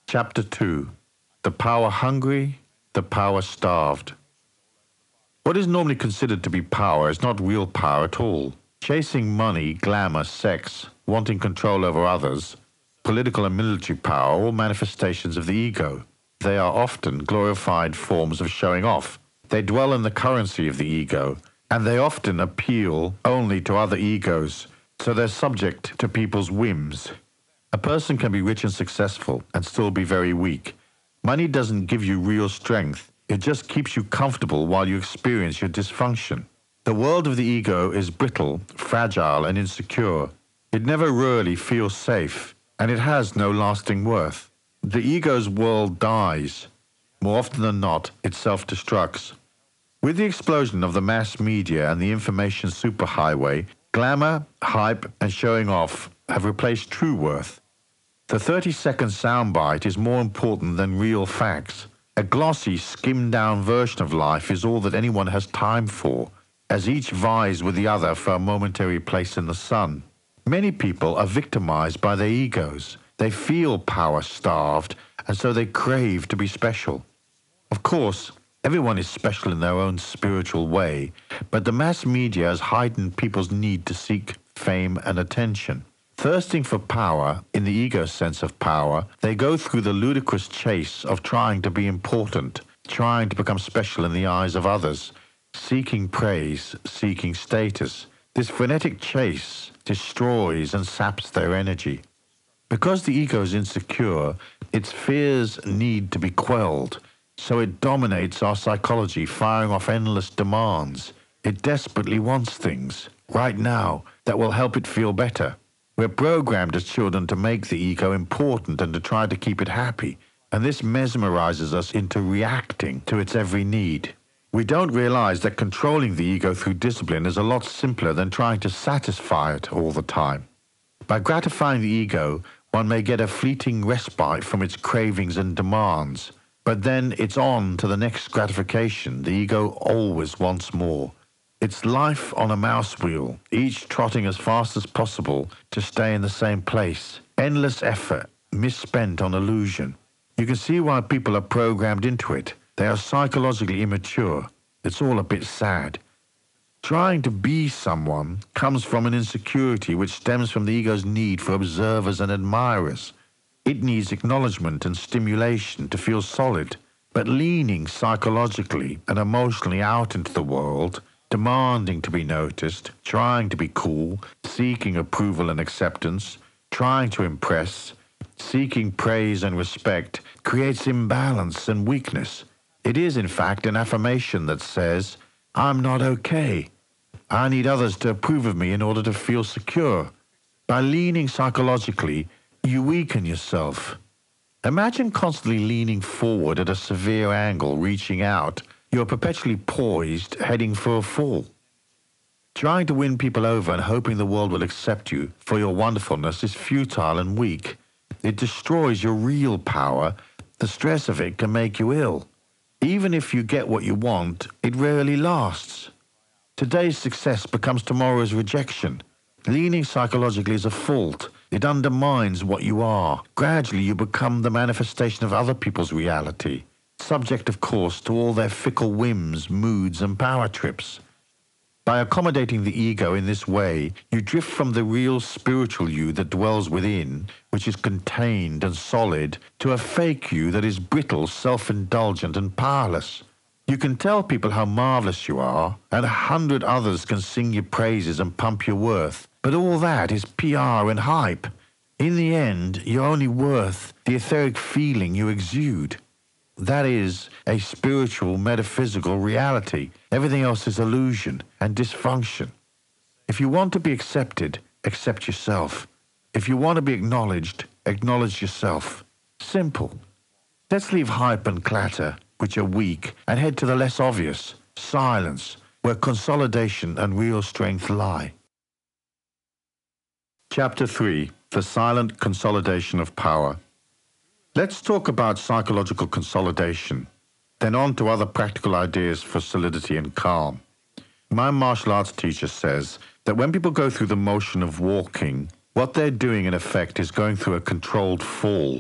Chapter 2: The Power Hungry, the Power Starved. What is normally considered to be power is not real power at all. Chasing money, glamour, sex, wanting control over others, political and military power are all manifestations of the ego. They are often glorified forms of showing off. They dwell in the currency of the ego, and they often appeal only to other egos, so they're subject to people's whims. A person can be rich and successful and still be very weak. Money doesn't give you real strength. It just keeps you comfortable while you experience your dysfunction. The world of the ego is brittle, fragile, and insecure. It never really feels safe, and it has no lasting worth. The ego's world dies. More often than not, it self-destructs. With the explosion of the mass media and the information superhighway, glamour, hype, and showing off have replaced true worth. The 30-second soundbite is more important than real facts. A glossy, skimmed-down version of life is all that anyone has time for, as each vies with the other for a momentary place in the sun. Many people are victimized by their egos. They feel power-starved, and so they crave to be special. Of course, everyone is special in their own spiritual way, but the mass media has heightened people's need to seek fame and attention. Thirsting for power, in the ego sense of power, they go through the ludicrous chase of trying to be important, trying to become special in the eyes of others, seeking praise, seeking status. This frenetic chase destroys and saps their energy. Because the ego is insecure, its fears need to be quelled, so it dominates our psychology, firing off endless demands. It desperately wants things, right now, that will help it feel better. We're programmed as children to make the ego important and to try to keep it happy, and this mesmerizes us into reacting to its every need. We don't realize that controlling the ego through discipline is a lot simpler than trying to satisfy it all the time. By gratifying the ego, one may get a fleeting respite from its cravings and demands, but then it's on to the next gratification. The ego always wants more. It's life on a mouse wheel, each trotting as fast as possible to stay in the same place. Endless effort, misspent on illusion. You can see why people are programmed into it. They are psychologically immature. It's all a bit sad. Trying to be someone comes from an insecurity which stems from the ego's need for observers and admirers. It needs acknowledgement and stimulation to feel solid, but leaning psychologically and emotionally out into the world, demanding to be noticed, trying to be cool, seeking approval and acceptance, trying to impress, seeking praise and respect, creates imbalance and weakness. It is, in fact, an affirmation that says, "I'm not okay. I need others to approve of me in order to feel secure." By leaning psychologically, you weaken yourself. Imagine constantly leaning forward at a severe angle, reaching out. You're perpetually poised, heading for a fall. Trying to win people over and hoping the world will accept you for your wonderfulness is futile and weak. It destroys your real power. The stress of it can make you ill. Even if you get what you want, it rarely lasts. Today's success becomes tomorrow's rejection. Leaning psychologically is a fault. It undermines what you are. Gradually, you become the manifestation of other people's reality, subject, of course, to all their fickle whims, moods, and power trips. By accommodating the ego in this way, you drift from the real spiritual you that dwells within, which is contained and solid, to a fake you that is brittle, self-indulgent, and powerless. You can tell people how marvelous you are, and 100 others can sing your praises and pump your worth, but all that is PR and hype. In the end, you're only worth the etheric feeling you exude. That is a spiritual, metaphysical reality. Everything else is illusion and dysfunction. If you want to be accepted, accept yourself. If you want to be acknowledged, acknowledge yourself. Simple. Let's leave hype and clatter, which are weak, and head to the less obvious, silence, where consolidation and real strength lie. Chapter 3: The Silent Consolidation of Power. Let's talk about psychological consolidation, then on to other practical ideas for solidity and calm. My martial arts teacher says that when people go through the motion of walking, what they're doing in effect is going through a controlled fall.